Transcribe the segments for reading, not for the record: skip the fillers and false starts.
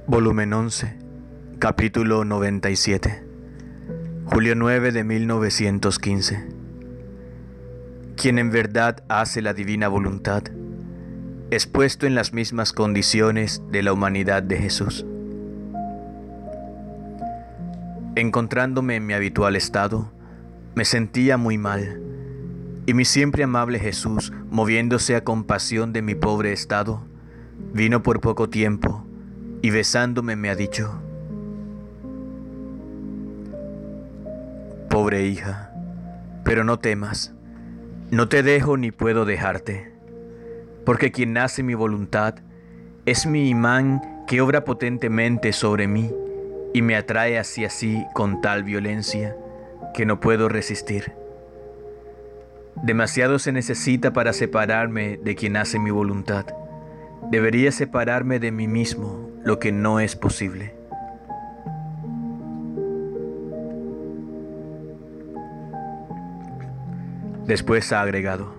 Volumen 11, capítulo 97, julio 9 de 1915. Quien en verdad hace la divina voluntad es puesto en las mismas condiciones de la humanidad de Jesús. Encontrándome en mi habitual estado, me sentía muy mal, y mi siempre amable Jesús, moviéndose a compasión de mi pobre estado, vino por poco tiempo y besándome me ha dicho: pobre hija, pero no temas, no te dejo ni puedo dejarte, porque quien hace mi voluntad es mi imán que obra potentemente sobre mí y me atrae hacia sí con tal violencia que no puedo resistir. Demasiado se necesita para separarme de quien hace mi voluntad. Debería separarme de mí mismo, lo que no es posible. Después ha agregado: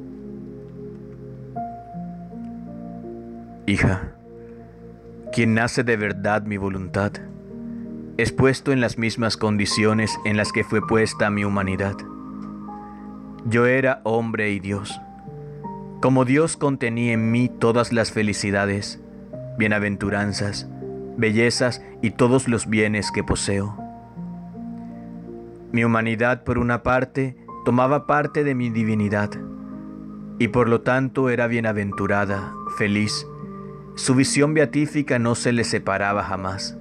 hija, quien hace de verdad mi voluntad es puesto en las mismas condiciones en las que fue puesta mi humanidad. Yo era hombre y Dios. Como Dios contenía en mí todas las felicidades, bienaventuranzas, bellezas y todos los bienes que poseo. Mi humanidad, por una parte, tomaba parte de mi divinidad, y por lo tanto era bienaventurada, feliz. Su visión beatífica no se le separaba jamás.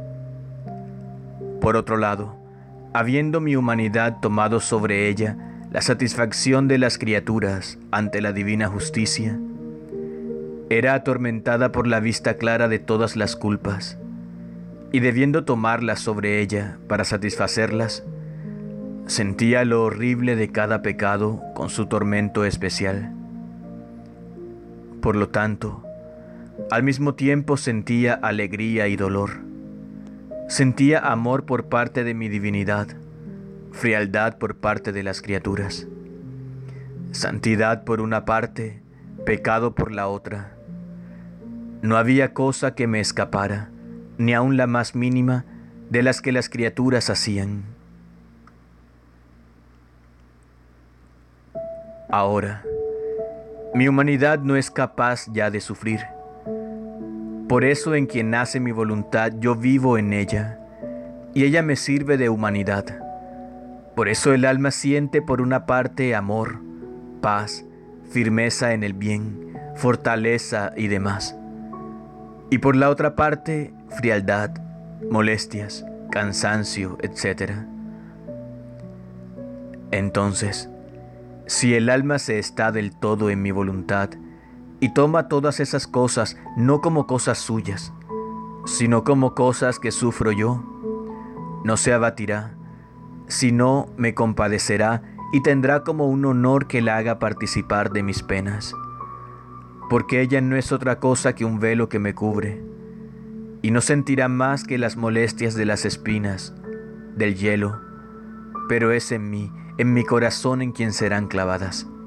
Por otro lado, habiendo mi humanidad tomado sobre ella la satisfacción de las criaturas ante la divina justicia, era atormentada por la vista clara de todas las culpas, y debiendo tomarlas sobre ella para satisfacerlas, sentía lo horrible de cada pecado con su tormento especial. Por lo tanto, al mismo tiempo sentía alegría y dolor. Sentía amor por parte de mi divinidad, frialdad por parte de las criaturas, santidad por una parte, pecado por la otra. No había cosa que me escapara, ni aun la más mínima, de las que las criaturas hacían. Ahora, mi humanidad no es capaz ya de sufrir. Por eso en quien hace mi voluntad yo vivo en ella, y ella me sirve de humanidad. Por eso el alma siente por una parte amor, paz, firmeza en el bien, fortaleza y demás. Y por la otra parte, frialdad, molestias, cansancio, etc. Entonces, si el alma se está del todo en mi voluntad y toma todas esas cosas no como cosas suyas, sino como cosas que sufro yo, no se abatirá, sino me compadecerá y tendrá como un honor que la haga participar de mis penas, porque ella no es otra cosa que un velo que me cubre, y no sentirá más que las molestias de las espinas, del hielo, pero es en mí, en mi corazón en quien serán clavadas.